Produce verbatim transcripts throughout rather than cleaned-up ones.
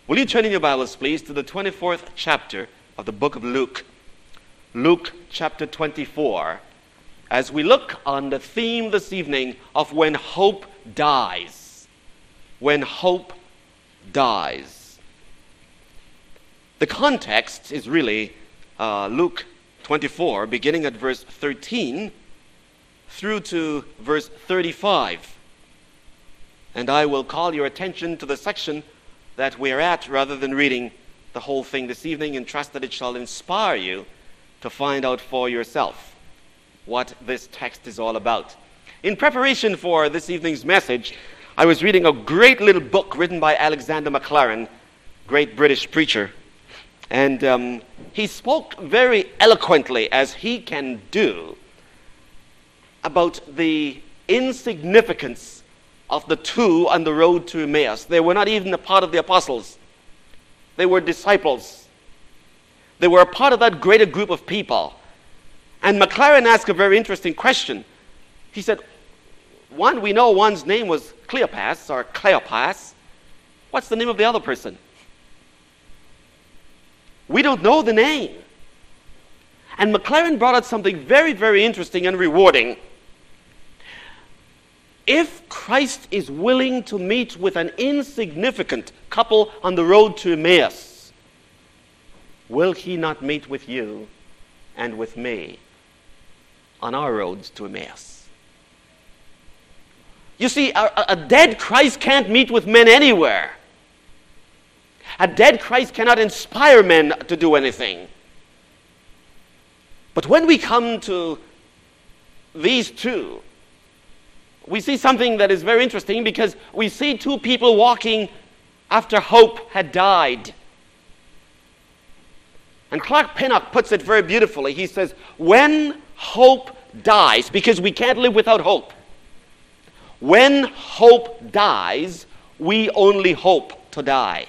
Will you turn in your Bibles, please, to the twenty-fourth chapter of the book of Luke. Luke chapter twenty-four. As we look on the theme this evening of when hope dies. When hope dies. The context is really uh, Luke twenty-four, beginning at verse thirteen through to verse thirty-five. And I will call your attention to the section that we're at rather than reading the whole thing this evening, and trust that it shall inspire you to find out for yourself what this text is all about. In preparation for this evening's message, I was reading a great little book written by Alexander Maclaren, great British preacher. And um, he spoke very eloquently, as he can do, about the insignificance of the two on the road to Emmaus. They were not even a part of the apostles. They were disciples. They were a part of that greater group of people. And Maclaren asked a very interesting question. He said, one, we know one's name was Cleopas or Cleopas. What's the name of the other person? We don't know the name. And Maclaren brought out something very, very interesting and rewarding. If Christ is willing to meet with an insignificant couple on the road to Emmaus, will he not meet with you and with me on our roads to Emmaus? You see, a, a dead Christ can't meet with men anywhere. A dead Christ cannot inspire men to do anything. But when we come to these two, we see something that is very interesting, because we see two people walking after hope had died. And Clark Pinnock puts it very beautifully. He says, when hope dies, because we can't live without hope. When hope dies, we only hope to die.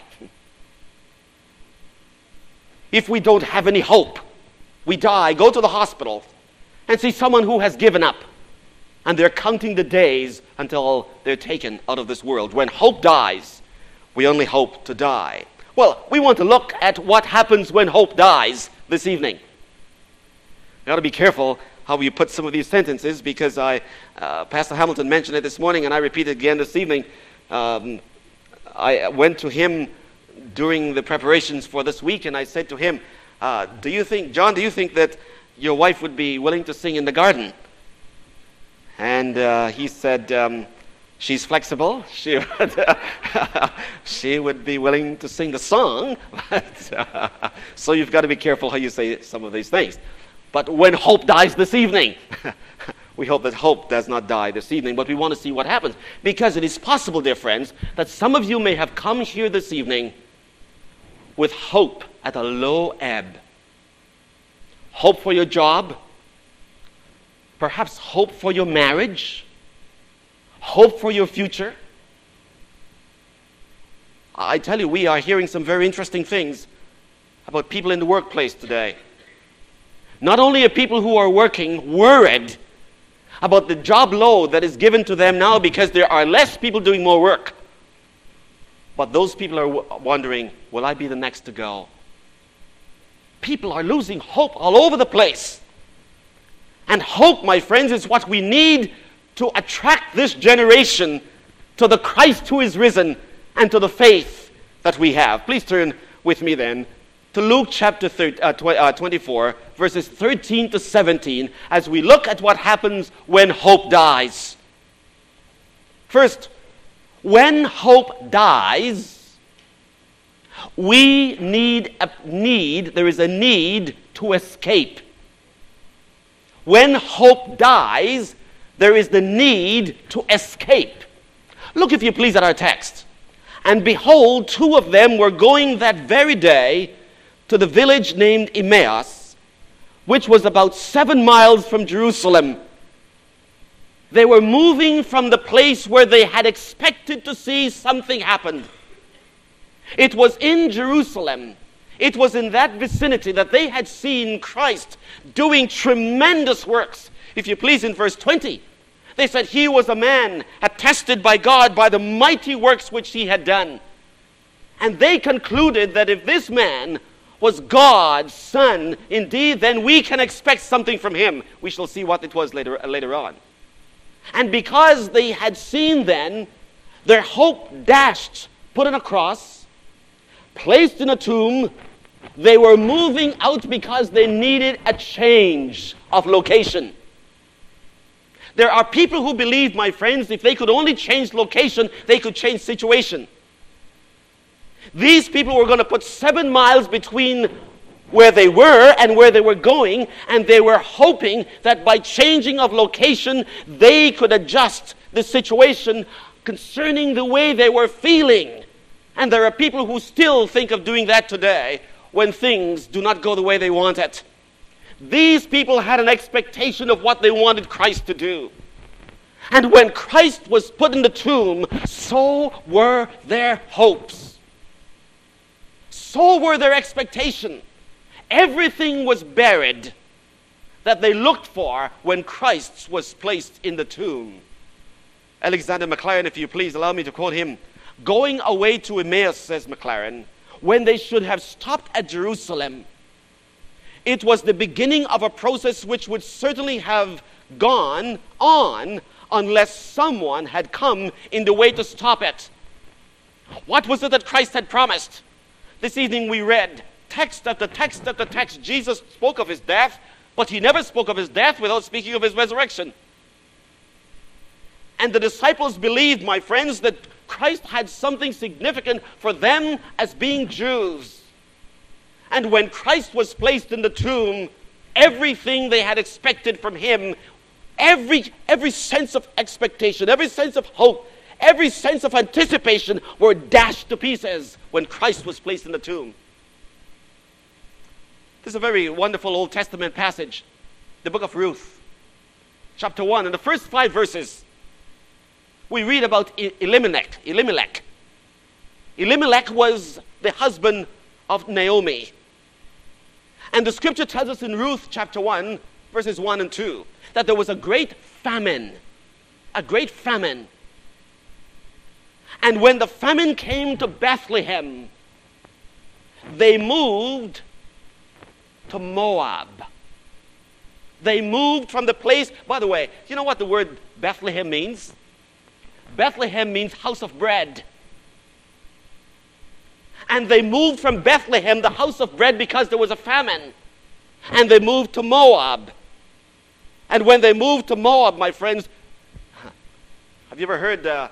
If we don't have any hope, we die, go to the hospital, and see someone who has given up. And they're counting the days until they're taken out of this world. When hope dies, we only hope to die. Well, we want to look at what happens when hope dies this evening. You've got to be careful how you put some of these sentences, because I, uh, Pastor Hamilton mentioned it this morning, and I repeat it again this evening. Um, I went to him during the preparations for this week, and I said to him, uh, do you think, John, do you think that your wife would be willing to sing in the garden? And uh, he said, um, she's flexible. She would, uh, she would be willing to sing the song. But, uh, so you've got to be careful how you say some of these things. But when hope dies this evening, we hope that hope does not die this evening, but we want to see what happens. Because it is possible, dear friends, that some of you may have come here this evening with hope at a low ebb. Hope for your job. Perhaps hope for your marriage, hope for your future. I tell you, we are hearing some very interesting things about people in the workplace today. Not only are people who are working worried about the job load that is given to them now because there are less people doing more work, but those people are w- wondering, will I be the next to go? People are losing hope all over the place. And hope, my friends, is what we need to attract this generation to the Christ who is risen and to the faith that we have. Please turn with me then to Luke chapter twenty-four, verses thirteen to seventeen, as we look at what happens when hope dies. First, when hope dies, we need a need, there is a need to escape. When hope dies, there is the need to escape. Look, if you please, at our text. And behold, two of them were going that very day to the village named Emmaus, which was about seven miles from Jerusalem. They were moving from the place where they had expected to see something happen. It was in Jerusalem. It was in that vicinity that they had seen Christ doing tremendous works. If you please, in verse twenty, they said he was a man attested by God by the mighty works which he had done. And they concluded that if this man was God's son, indeed, then we can expect something from him. We shall see what it was later, uh, later on. And because they had seen then their hope dashed, put on a cross, placed in a tomb, they were moving out because they needed a change of location. There are people who believe, my friends, if they could only change location, they could change situation. These people were going to put seven miles between where they were and where they were going, and they were hoping that by changing of location, they could adjust the situation concerning the way they were feeling. And there are people who still think of doing that today when things do not go the way they want it. These people had an expectation of what they wanted Christ to do. And when Christ was put in the tomb, so were their hopes. So were their expectations. Everything was buried that they looked for when Christ was placed in the tomb. Alexander Maclaren, if you please allow me to quote him, "Going away to Emmaus," says Maclaren, "when they should have stopped at Jerusalem, it was the beginning of a process which would certainly have gone on unless someone had come in the way to stop it." What was it that Christ had promised? This evening we read text after text after text. Jesus spoke of his death, but he never spoke of his death without speaking of his resurrection. And the disciples believed, my friends, that Christ had something significant for them as being Jews. And when Christ was placed in the tomb, everything they had expected from him, every, every sense of expectation, every sense of hope, every sense of anticipation were dashed to pieces when Christ was placed in the tomb. This is a very wonderful Old Testament passage, the book of Ruth, chapter one. In the first five verses, we read about Elimelech. Elimelech. Elimelech was the husband of Naomi. And the scripture tells us in Ruth chapter one, verses one and two, that there was a great famine. A great famine. And when the famine came to Bethlehem, they moved to Moab. They moved from the place. By the way, you know what the word Bethlehem means? Bethlehem means house of bread. And they moved from Bethlehem, the house of bread, because there was a famine. And they moved to Moab. And when they moved to Moab, my friends, have you ever heard uh,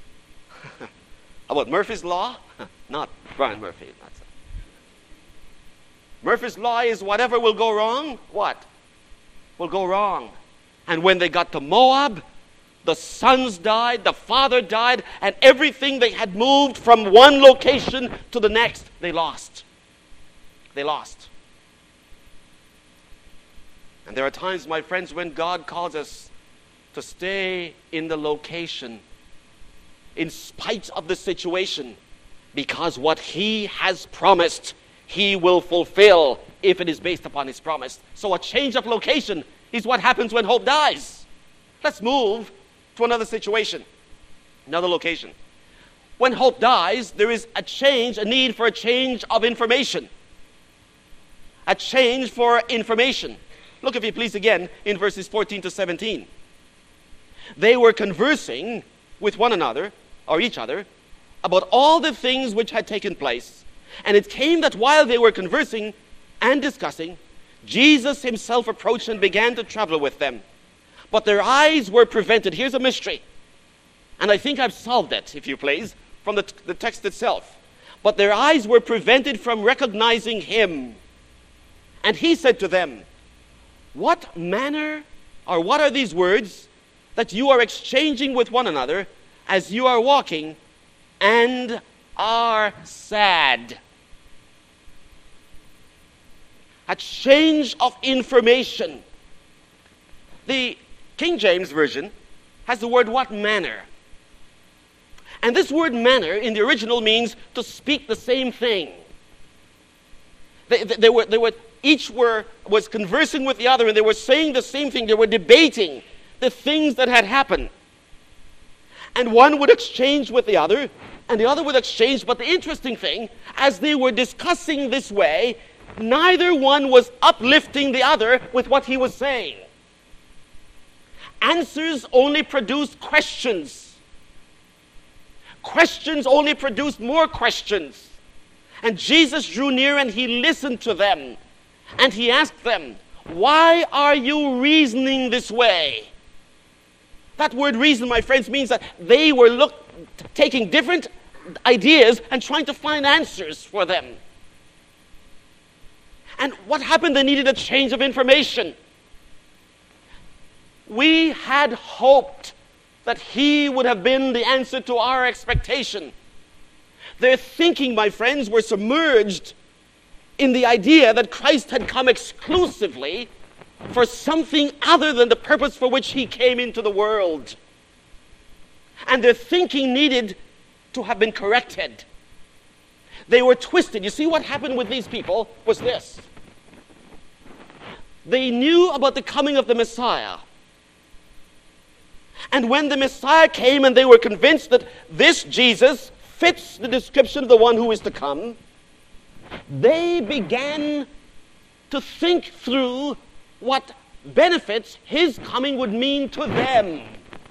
about Murphy's Law? Not Brian Murphy. That's it. Murphy's Law is whatever will go wrong, what? Will go wrong. And when they got to Moab, the sons died, the father died, and everything they had moved from one location to the next, they lost. They lost. And there are times, my friends, when God calls us to stay in the location in spite of the situation, because what he has promised, he will fulfill if it is based upon his promise. So a change of location is what happens when hope dies. Let's move to another situation, another location. When hope dies, there is a change, a need for a change of information. A change for information. Look, if you please, again in verses fourteen to seventeen. They were conversing with one another, or each other, about all the things which had taken place. And it came that while they were conversing and discussing, Jesus himself approached and began to travel with them. But their eyes were prevented. Here's a mystery. And I think I've solved it, if you please, from the, t- the text itself. But their eyes were prevented from recognizing him. And he said to them, "What manner, or what are these words that you are exchanging with one another as you are walking and are sad?" A change of information. The King James Version has the word "what manner." And this word "manner" in the original means to speak the same thing. They, they, they were, they were, each were, was conversing with the other, and they were saying the same thing. They were debating the things that had happened. And one would exchange with the other and the other would exchange. But the interesting thing, as they were discussing this way, neither one was uplifting the other with what he was saying. Answers only produced questions. Questions only produced more questions. And Jesus drew near and he listened to them. And he asked them, why are you reasoning this way? That word reason, my friends, means that they were look, taking different ideas and trying to find answers for them. And what happened? They needed a change of information. We had hoped that he would have been the answer to our expectation. Their thinking, my friends, were submerged in the idea that Christ had come exclusively for something other than the purpose for which he came into the world. And their thinking needed to have been corrected. They were twisted. You see, what happened with these people was this. They knew about the coming of the Messiah. And when the Messiah came and they were convinced that this Jesus fits the description of the one who is to come, they began to think through what benefits his coming would mean to them.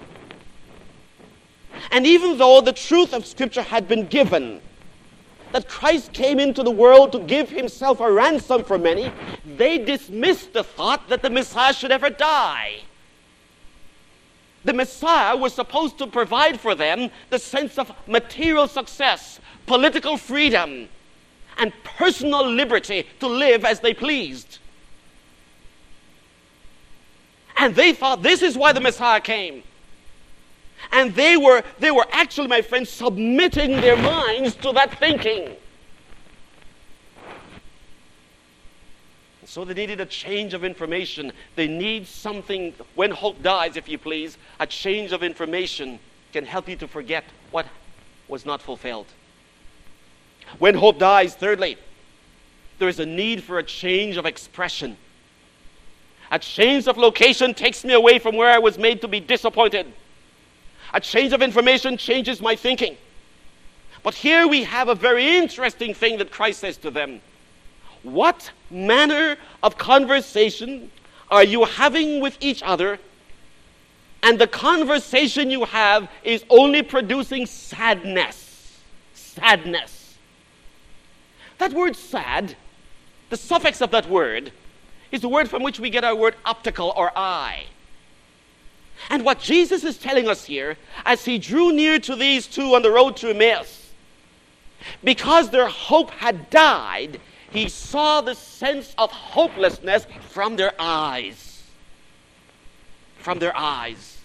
And even though the truth of Scripture had been given, that Christ came into the world to give himself a ransom for many, they dismissed the thought that the Messiah should ever die. The Messiah was supposed to provide for them the sense of material success, political freedom, and personal liberty to live as they pleased. And they thought this is why the Messiah came. And they were, they were actually, my friends, submitting their minds to that thinking. So they needed a change of information. They need something. When hope dies, if you please, a change of information can help you to forget what was not fulfilled. When hope dies, thirdly, there is a need for a change of expression. A change of location takes me away from where I was made to be disappointed. A change of information changes my thinking. But here we have a very interesting thing that Christ says to them. What manner of conversation are you having with each other? And the conversation you have is only producing sadness. Sadness. That word sad, the suffix of that word, is the word from which we get our word optical or eye. And what Jesus is telling us here, as he drew near to these two on the road to Emmaus, because their hope had died, he saw the sense of hopelessness from their eyes. From their eyes.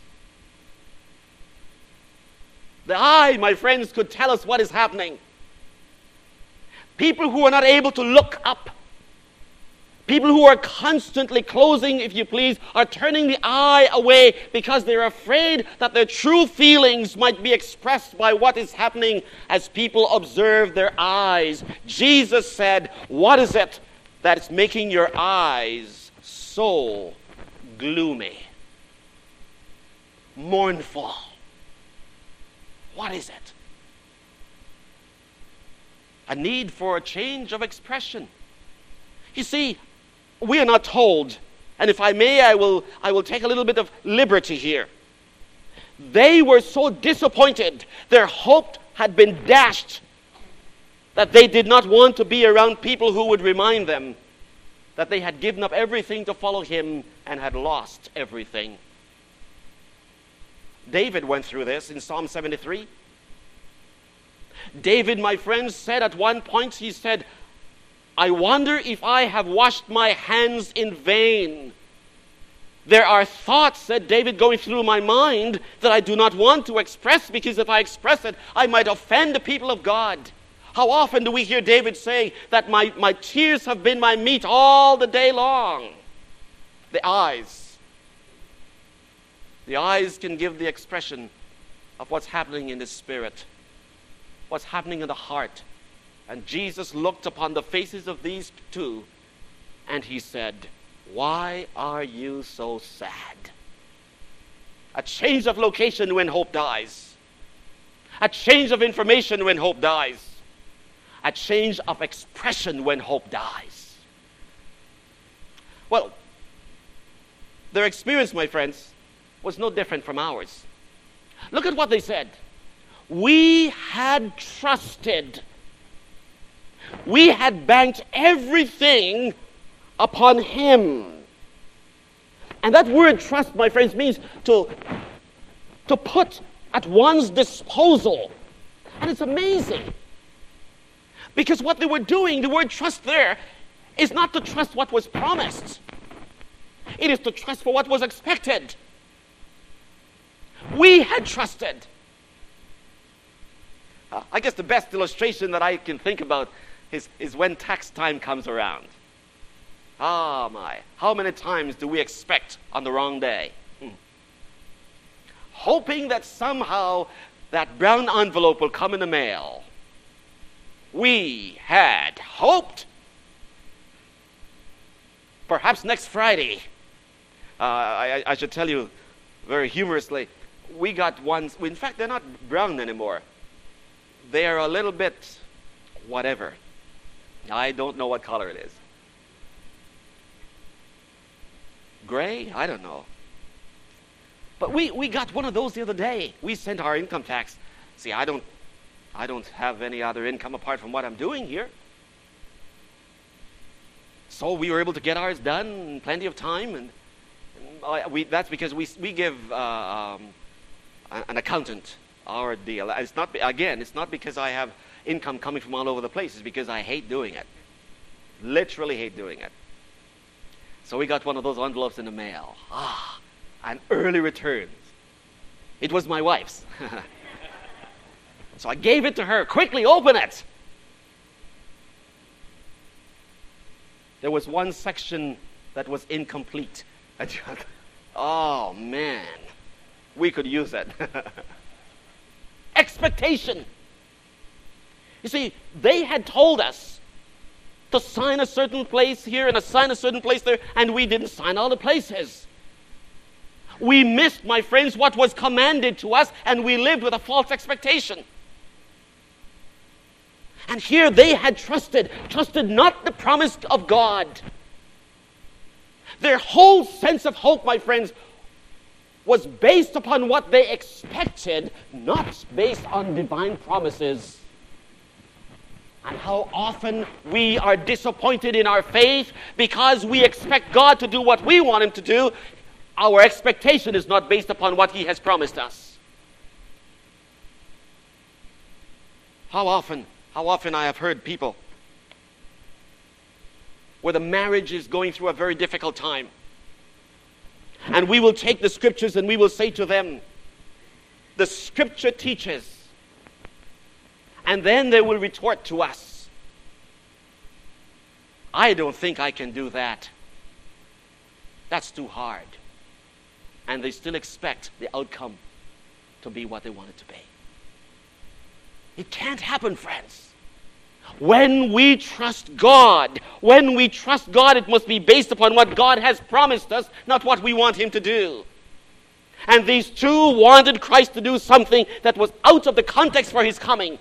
The eye, my friends, could tell us what is happening. People who are not able to look up, people who are constantly closing, if you please, are turning the eye away because they're afraid that their true feelings might be expressed by what is happening as people observe their eyes. Jesus said, what is it that is making your eyes so gloomy, mournful? What is it? A need for a change of expression. You see, we are not told, and if I may, I will, I will take a little bit of liberty here. They were so disappointed, their hope had been dashed, that they did not want to be around people who would remind them that they had given up everything to follow him and had lost everything. David went through this in Psalm seventy-three. David, my friends, said at one point, he said, I wonder if I have washed my hands in vain. There are thoughts, said David, going through my mind that I do not want to express, because if I express it, I might offend the people of God. How often do we hear David say that my, my tears have been my meat all the day long? The eyes. The eyes can give the expression of what's happening in the spirit, what's happening in the heart. And Jesus looked upon the faces of these two, and he said, why are you so sad? A change of location when hope dies. A change of information when hope dies. A change of expression when hope dies. Well, their experience, my friends, was no different from ours. Look at what they said. We had trusted. We had banked everything upon him. And that word trust, my friends, means to, to put at one's disposal. And it's amazing. Because what they were doing, the word trust there, is not to trust what was promised. It is to trust for what was expected. We had trusted. Uh, I guess the best illustration that I can think about is, is when tax time comes around. Ah, my. How many times do we expect on the wrong day? Hmm. Hoping that somehow that brown envelope will come in the mail. We had hoped. Perhaps next Friday. Uh, I, I should tell you very humorously, we got ones, in fact, they're not brown anymore. They are a little bit whatever. I don't know what color it is. Gray? I don't know. But we, we got one of those the other day. We sent our income tax. See, I don't I don't have any other income apart from what I'm doing here. So we were able to get ours done in plenty of time, and, and uh, we, that's because we we give uh, um, an accountant our deal. It's not again. It's not because I have income coming from all over the place. It's because I hate doing it. Literally hate doing it. So we got one of those envelopes in the mail. Ah, an early returns. It was my wife's. So I gave it to her. Quickly, open it. There was one section that was incomplete. Oh, man. We could use it. Expectation. You see, they had told us to sign a certain place here and assign a certain place there, and we didn't sign all the places. We missed, my friends, what was commanded to us, and we lived with a false expectation. And here they had trusted, trusted not the promise of God. Their whole sense of hope, my friends, was based upon what they expected, not based on divine promises. And how often we are disappointed in our faith because we expect God to do what we want Him to do. Our expectation is not based upon what He has promised us. How often, how often I have heard people where the marriage is going through a very difficult time. And we will take the scriptures and we will say to them, the scripture teaches. And then they will retort to us, I don't think I can do that. That's too hard. And they still expect the outcome to be what they want it to be. It can't happen, friends. When we trust God, when we trust God, it must be based upon what God has promised us, not what we want Him to do. And these two wanted Christ to do something that was out of the context for His coming.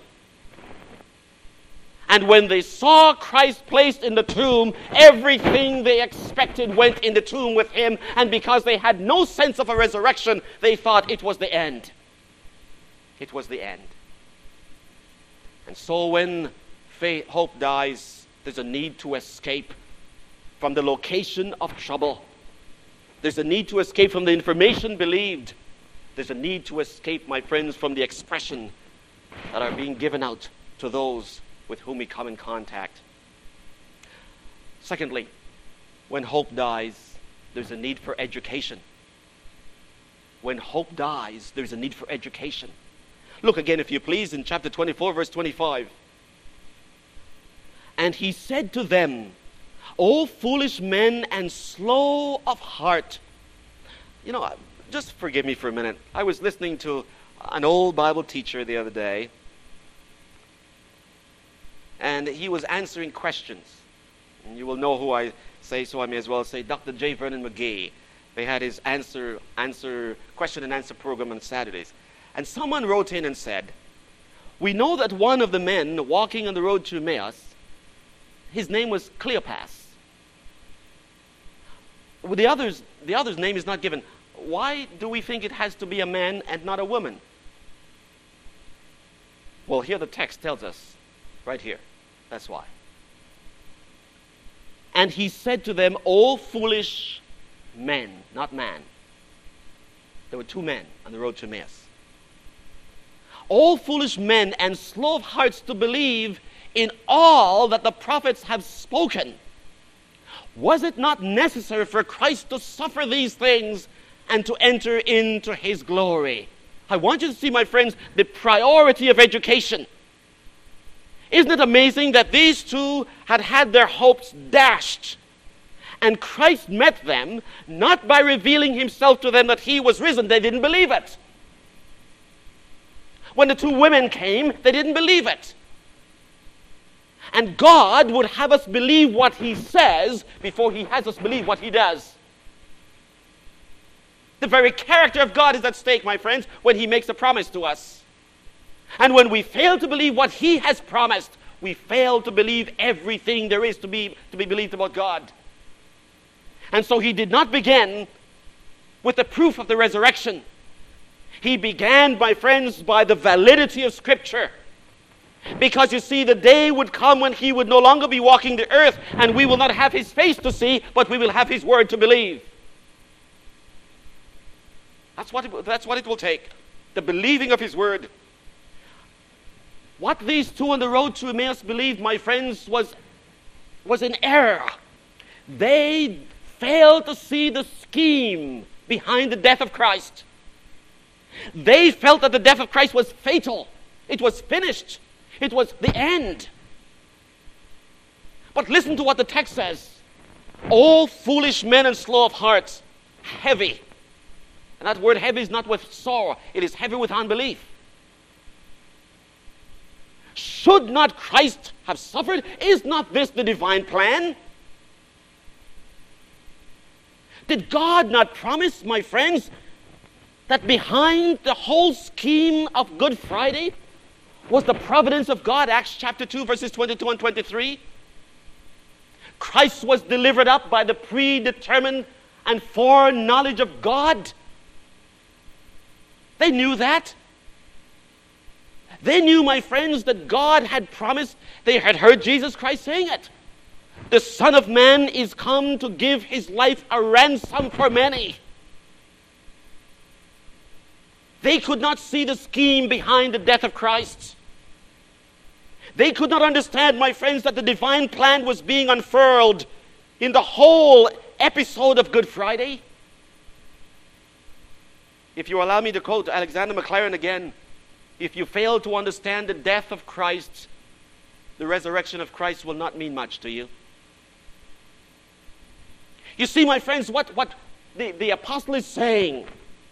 And when they saw Christ placed in the tomb, everything they expected went in the tomb with Him. And because they had no sense of a resurrection, they thought it was the end. It was the end. And so when faith, hope dies, there's a need to escape from the location of trouble. There's a need to escape from the information believed. There's a need to escape, my friends, from the expression that are being given out to those with whom we come in contact. Secondly, when hope dies, there's a need for education. When hope dies, there's a need for education. Look again, if you please, in chapter twenty-four, verse twenty-five. And he said to them, O foolish men and slow of heart. You know, just forgive me for a minute. I was listening to an old Bible teacher the other day, and he was answering questions. And you will know who I say, so I may as well say Doctor J. Vernon McGee. They had his answer, answer, question and answer program on Saturdays. And someone wrote in and said, We know that one of the men walking on the road to Emmaus, his name was Cleopas. Well, the other's, the other's name is not given. Why do we think it has to be a man and not a woman? Well, here the text tells us, right here. That's why. And he said to them, O foolish men, not man. There were two men on the road to Emmaus. O foolish men and slow of hearts to believe in all that the prophets have spoken. Was it not necessary for Christ to suffer these things and to enter into his glory? I want you to see, my friends, the priority of education. Isn't it amazing that these two had had their hopes dashed, and Christ met them not by revealing himself to them that he was risen. They didn't believe it. When the two women came, they didn't believe it. And God would have us believe what he says before he has us believe what he does. The very character of God is at stake, my friends, when he makes a promise to us. And when we fail to believe what he has promised, we fail to believe everything there is to be, to be believed about God. And so he did not begin with the proof of the resurrection. He began, my friends, by the validity of Scripture. Because you see, the day would come when he would no longer be walking the earth, and we will not have his face to see, but we will have his word to believe. That's what it, that's what it will take. The believing of his word. What these two on the road to Emmaus believed, my friends, was, was an error. They failed to see the scheme behind the death of Christ. They felt that the death of Christ was fatal. It was finished. It was the end. But listen to what the text says. O foolish men and slow of heart, heavy. And that word heavy is not with sorrow. It is heavy with unbelief. Should not Christ have suffered? Is not this the divine plan? Did God not promise, my friends, that behind the whole scheme of Good Friday was the providence of God? Acts chapter two, verses twenty-two and twenty-three. Christ was delivered up by the predetermined and foreknowledge of God. They knew that. They knew, my friends, that God had promised. They had heard Jesus Christ saying it. The Son of Man is come to give his life a ransom for many. They could not see the scheme behind the death of Christ. They could not understand, my friends, that the divine plan was being unfurled in the whole episode of Good Friday. If you allow me to quote Alexander Maclaren again, if you fail to understand the death of Christ, the resurrection of Christ will not mean much to you. You see, my friends, what, what the, the apostle is saying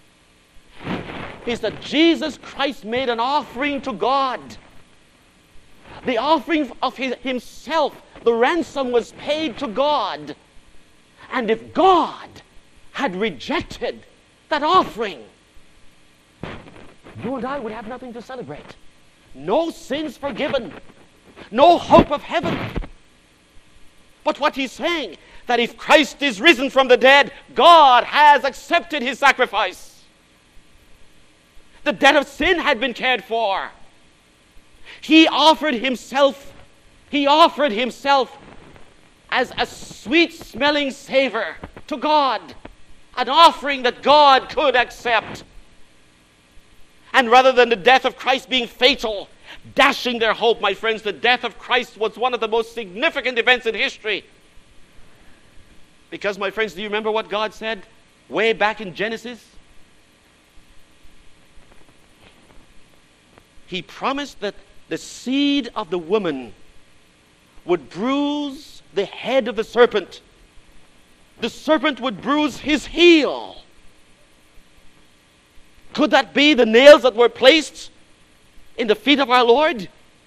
is that Jesus Christ made an offering to God. The offering of his, himself, the ransom was paid to God. And if God had rejected that offering, you and I would have nothing to celebrate. No sins forgiven. No hope of heaven. But what he's saying, that if Christ is risen from the dead, God has accepted his sacrifice. The debt of sin had been cared for. He offered himself, he offered himself as a sweet-smelling savor to God, an offering that God could accept. And rather than the death of Christ being fatal, dashing their hope, my friends, the death of Christ was one of the most significant events in history. Because, my friends, do you remember what God said way back in Genesis? He promised that the seed of the woman would bruise the head of the serpent. The serpent would bruise his heel. Could that be the nails that were placed in the feet of our Lord?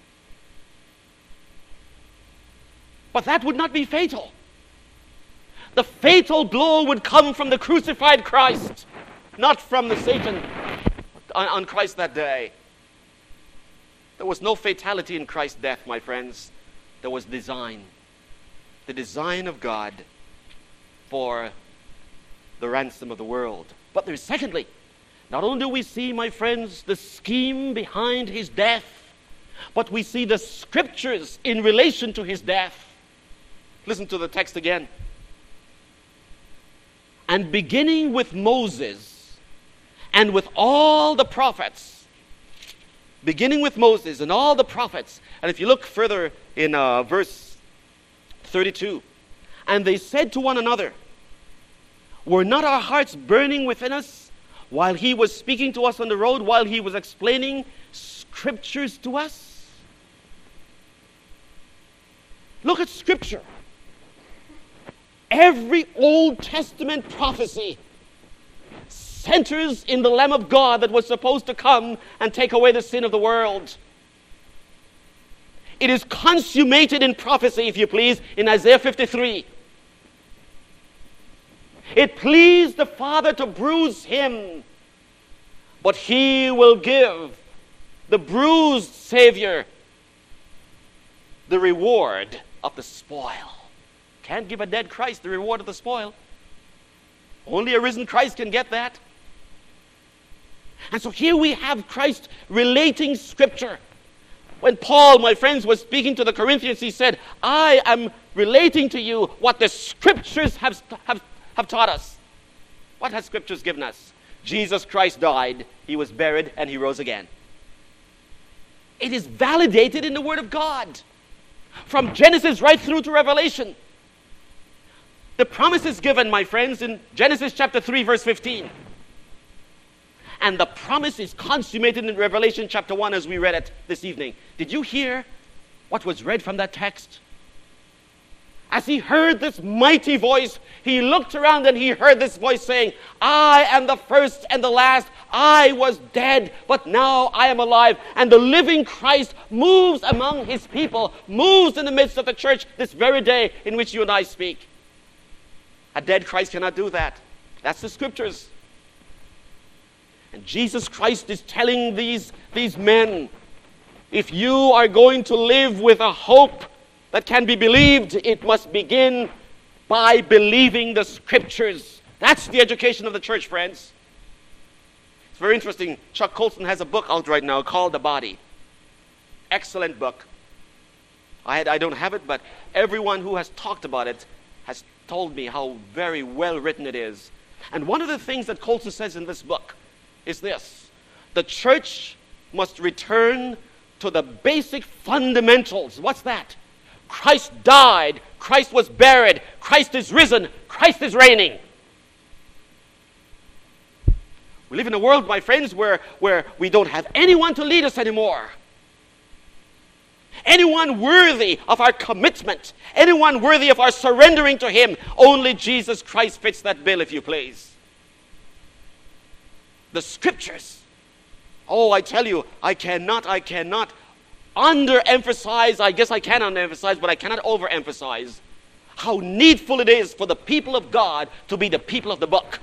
But that would not be fatal. The fatal blow would come from the crucified Christ, not from the Satan on, on Christ that day. There was no fatality in Christ's death, my friends. There was design. The design of God for the ransom of the world. But there's secondly, not only do we see, my friends, the scheme behind his death, but we see the scriptures in relation to his death. Listen to the text again. And beginning with Moses and with all the prophets, beginning with Moses and all the prophets, and if you look further in uh, verse thirty-two, and they said to one another, were not our hearts burning within us while he was speaking to us on the road, while he was explaining scriptures to us? Look at scripture. Every Old Testament prophecy centers in the Lamb of God that was supposed to come and take away the sin of the world. It is consummated in prophecy, if you please, in Isaiah fifty-three. It pleased the Father to bruise him, but he will give the bruised Savior the reward of the spoil. Can't give a dead Christ the reward of the spoil. Only a risen Christ can get that. And so here we have Christ relating scripture. When Paul, my friends, was speaking to the Corinthians, he said, I am relating to you what the scriptures have, have, have taught us. What has scriptures given us? Jesus Christ died, he was buried, and he rose again. It is validated in the Word of God. From Genesis right through to Revelation. The promise is given, my friends, in Genesis chapter three, verse fifteen. And the promise is consummated in Revelation chapter one as we read it this evening. Did you hear what was read from that text? As he heard this mighty voice, he looked around and he heard this voice saying, I am the first and the last. I was dead, but now I am alive. And the living Christ moves among his people, moves in the midst of the church this very day in which you and I speak. A dead Christ cannot do that. That's the scriptures. And Jesus Christ is telling these, these men, if you are going to live with a hope that can be believed, it must begin by believing the scriptures. That's the education of the church, friends. It's very interesting. Chuck Colson has a book out right now called The Body. Excellent book. I, had, I don't have it, but everyone who has talked about it has told me how very well written it is. And one of the things that Colson says in this book is this: the church must return to the basic fundamentals. What's that? Christ died, Christ was buried, Christ is risen, Christ is reigning. We live in a world, my friends, where, where we don't have anyone to lead us anymore. Anyone worthy of our commitment, anyone worthy of our surrendering to him. Only Jesus Christ fits that bill, if you please. The scriptures. Oh, I tell you, I cannot, I cannot underemphasize, I guess I can underemphasize, but I cannot overemphasize how needful it is for the people of God to be the people of the book.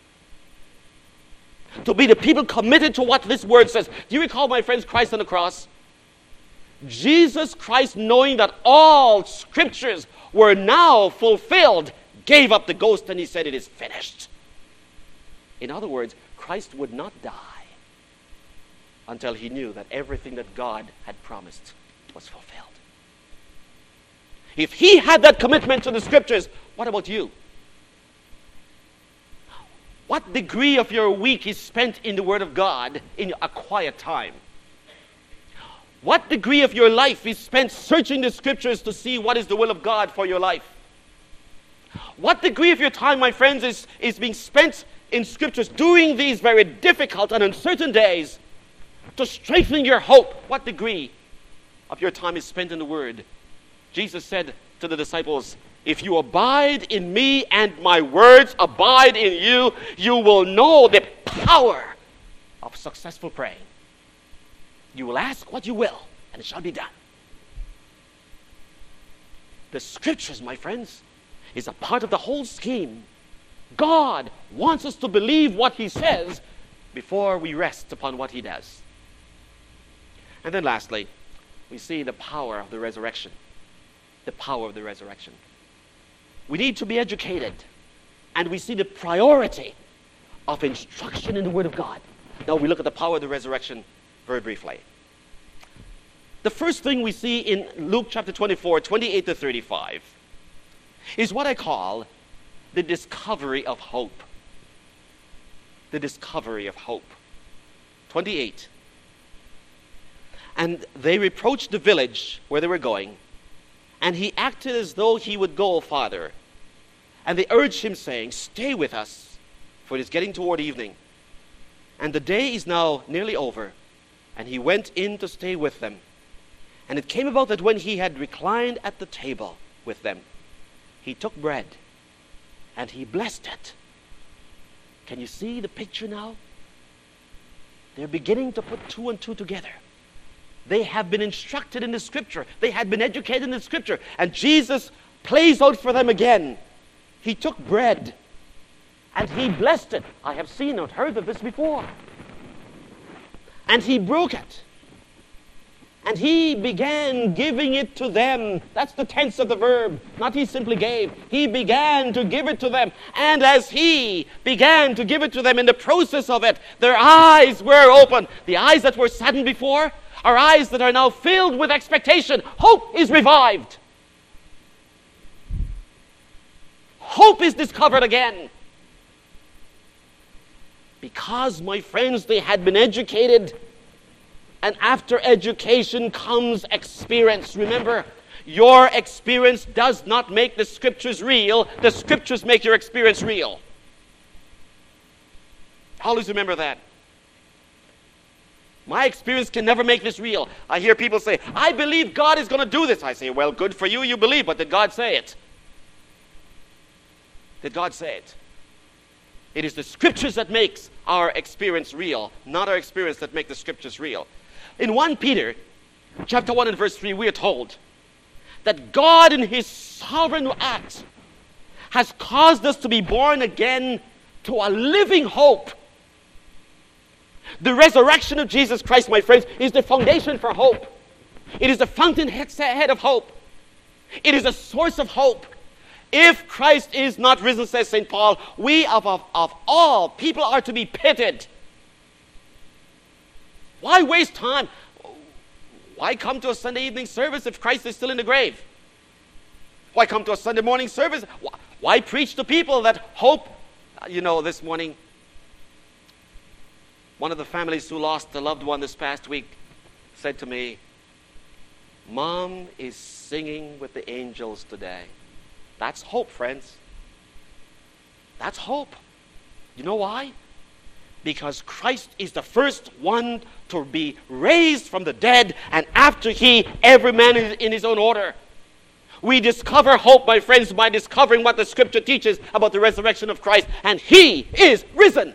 To be the people committed to what this word says. Do you recall, my friends, Christ on the cross? Jesus Christ, knowing that all scriptures were now fulfilled, gave up the ghost and he said, it is finished. In other words, Christ would not die until he knew that everything that God had promised was fulfilled. If he had that commitment to the scriptures, what about you? What degree of your week is spent in the Word of God in a quiet time? What degree of your life is spent searching the scriptures to see what is the will of God for your life? What degree of your time, my friends, is, is being spent in scriptures during these very difficult and uncertain days to strengthen your hope? What degree of your time is spent in the Word? Jesus said to the disciples, if you abide in me and my words abide in you, you will know the power of successful praying. You will ask what you will, and it shall be done. The scriptures, my friends, is a part of the whole scheme. God wants us to believe what he says before we rest upon what he does. And then lastly, we see the power of the resurrection. The power of the resurrection. We need to be educated. And we see the priority of instruction in the Word of God. Now we look at the power of the resurrection very briefly. The first thing we see in Luke chapter twenty-four, twenty-eight to thirty-five, is what I call the discovery of hope. The discovery of hope. twenty-eight. And they reproached the village where they were going, and he acted as though he would go farther. And they urged him, saying, "Stay with us, for it is getting toward evening. And the day is now nearly over." And he went in to stay with them. And it came about that when he had reclined at the table with them, he took bread, and he blessed it. Can you see the picture now? They're beginning to put two and two together. They have been instructed in the Scripture. They had been educated in the Scripture. And Jesus plays out for them again. He took bread, and he blessed it. I have seen and heard of this before. And he broke it. And he began giving it to them. That's the tense of the verb. Not he simply gave. He began to give it to them. And as he began to give it to them, in the process of it, their eyes were open. The eyes that were saddened before are eyes that are now filled with expectation. Hope is revived. Hope is discovered again. Because, my friends, they had been educated. And after education comes experience. Remember, your experience does not make the Scriptures real. The Scriptures make your experience real. Always remember that. My experience can never make this real. I hear people say, "I believe God is going to do this." I say, "Well, good for you, you believe, but did God say it? Did God say it?" It is the Scriptures that makes our experience real, not our experience that make the Scriptures real. In First Peter, chapter one and verse three, we are told that God in His sovereign act has caused us to be born again to a living hope. The resurrection of Jesus Christ, my friends, is the foundation for hope. It is the fountainhead of hope. It is a source of hope. If Christ is not risen, says Saint Paul, we of, of, of all people are to be pitied. Why waste time? Why come to a Sunday evening service if Christ is still in the grave? Why come to a Sunday morning service? Why preach to people that hope? You know, this morning, one of the families who lost a loved one this past week said to me, "Mom is singing with the angels today." That's hope, friends. That's hope. You know why? Because Christ is the first one to be raised from the dead, and after He, every man is in his own order. We discover hope, my friends, by discovering what the Scripture teaches about the resurrection of Christ, and He is risen.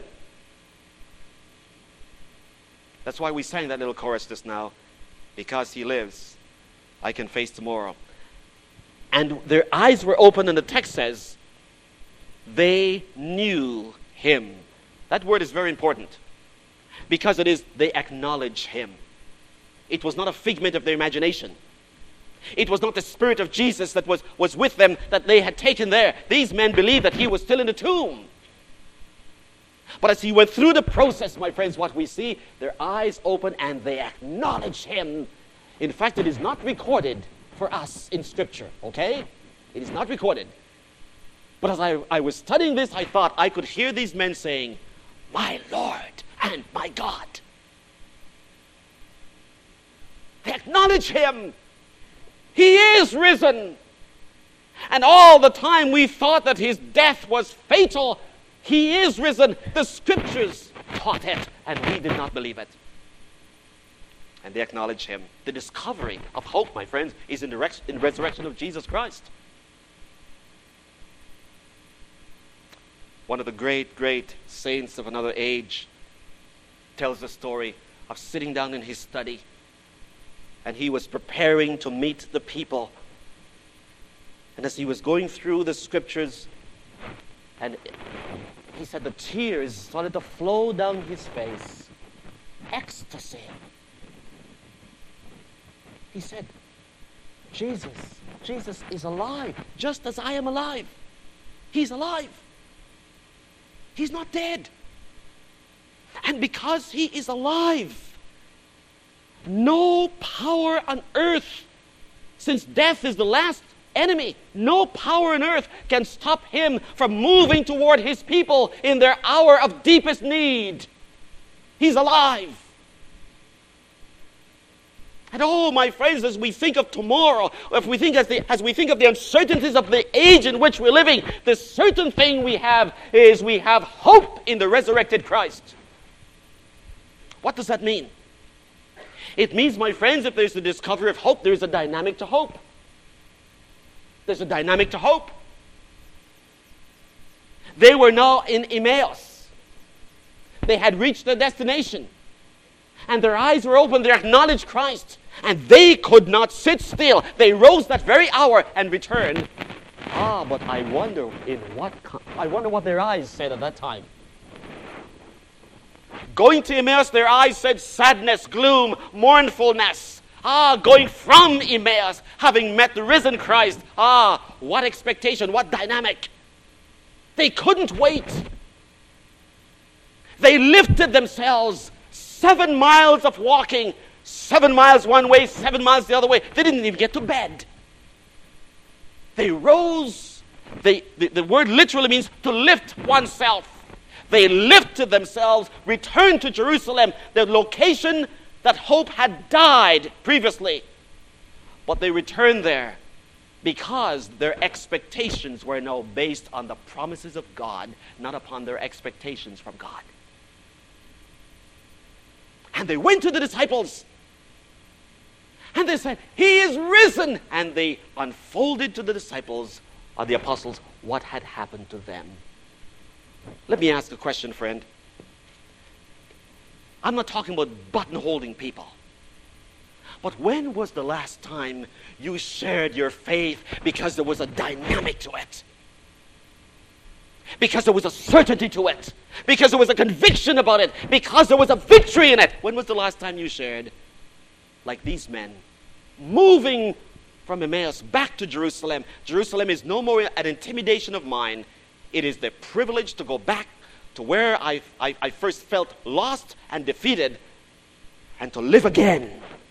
That's why we sang that little chorus just now. Because He lives, I can face tomorrow. And their eyes were open, and the text says, they knew Him. That word is very important because it is, they acknowledge Him. It was not a figment of their imagination. It was not the Spirit of Jesus that was, was with them that they had taken there. These men believed that He was still in the tomb. But as He went through the process, my friends, what we see, their eyes open and they acknowledge Him. In fact, it is not recorded for us in Scripture, okay? It is not recorded. But as I, I was studying this, I thought I could hear these men saying, "My Lord and my God." They acknowledge Him. He is risen. And all the time we thought that His death was fatal. He is risen. The Scriptures taught it, and we did not believe it. And they acknowledge Him. The discovery of hope, my friends, is in the res- in resurrection of Jesus Christ. One of the great, great saints of another age tells the story of sitting down in his study, and he was preparing to meet the people. And as he was going through the Scriptures, and he said the tears started to flow down his face. Ecstasy. He said, Jesus, Jesus is alive, just as I am alive. He's alive. He's not dead. And because he is alive, no power on earth, since death is the last enemy, no power on earth can stop him from moving toward his people in their hour of deepest need. He's alive. And oh, my friends, as we think of tomorrow, if we think as, the, as we think of the uncertainties of the age in which we're living, the certain thing we have is we have hope in the resurrected Christ. What does that mean? It means, my friends, if there's a discovery of hope, there's a dynamic to hope. There's a dynamic to hope. They were now in Emmaus. They had reached their destination. And their eyes were open. They acknowledged Christ. And they could not sit still. They rose that very hour and returned. Ah, but I wonder in what I wonder what their eyes said at that time. Going to Emmaus, their eyes said sadness, gloom, mournfulness. Ah, going from Emmaus, having met the risen Christ. Ah, what expectation, what dynamic. They couldn't wait. They lifted themselves. Seven miles of walking, seven miles one way, seven miles the other way. They didn't even get to bed. They rose. They, the, the word literally means to lift oneself. They lifted themselves, returned to Jerusalem, the location that hope had died previously. But they returned there because their expectations were now based on the promises of God, not upon their expectations from God. And they went to the disciples. And they said, He is risen. And they unfolded to the disciples, or the apostles, what had happened to them. Let me ask a question, friend. I'm not talking about button-holding people. But when was the last time you shared your faith because there was a dynamic to it? Because there was a certainty to it. Because there was a conviction about it. Because there was a victory in it. When was the last time you shared? Like these men, moving from Emmaus back to Jerusalem. Jerusalem is no more an intimidation of mine. It is the privilege to go back to where I, I, I first felt lost and defeated, and to live again.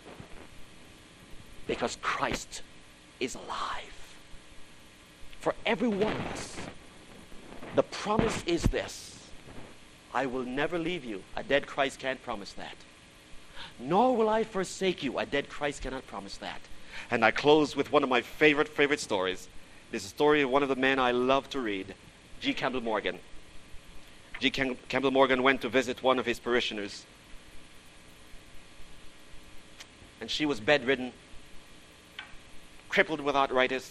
Because Christ is alive. For every one of us, the promise is this: I will never leave you. A dead Christ can't promise that. Nor will I forsake you. A dead Christ cannot promise that. And I close with one of my favorite, favorite stories. This is a story of one of the men I love to read, G. Campbell Morgan. G. Cam- Campbell Morgan went to visit one of his parishioners. And she was bedridden, crippled with arthritis.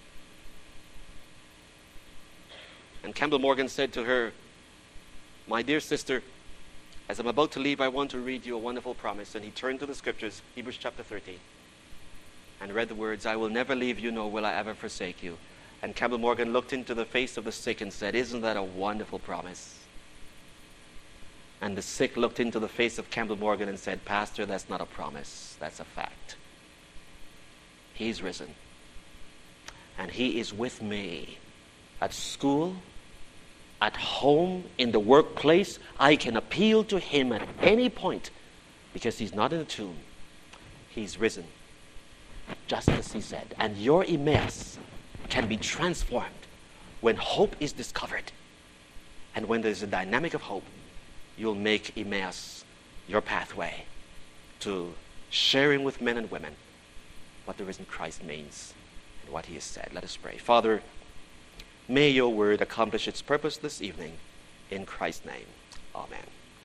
And Campbell Morgan said to her, "My dear sister, as I'm about to leave, I want to read you a wonderful promise." And he turned to the scriptures, Hebrews chapter thirteen, and read the words, "I will never leave you, nor will I ever forsake you." And Campbell Morgan looked into the face of the sick and said, "Isn't that a wonderful promise?" And the sick looked into the face of Campbell Morgan and said, "Pastor, that's not a promise, that's a fact. He's risen. And he is with me at school, at home, in the workplace. I can appeal to him at any point because he's not in the tomb. He's risen, just as he said." And your Emmaus can be transformed when hope is discovered. And when there's a dynamic of hope, you'll make Emmaus your pathway to sharing with men and women what the risen Christ means and what he has said. Let us pray. Father, may your word accomplish its purpose this evening. In Christ's name, amen.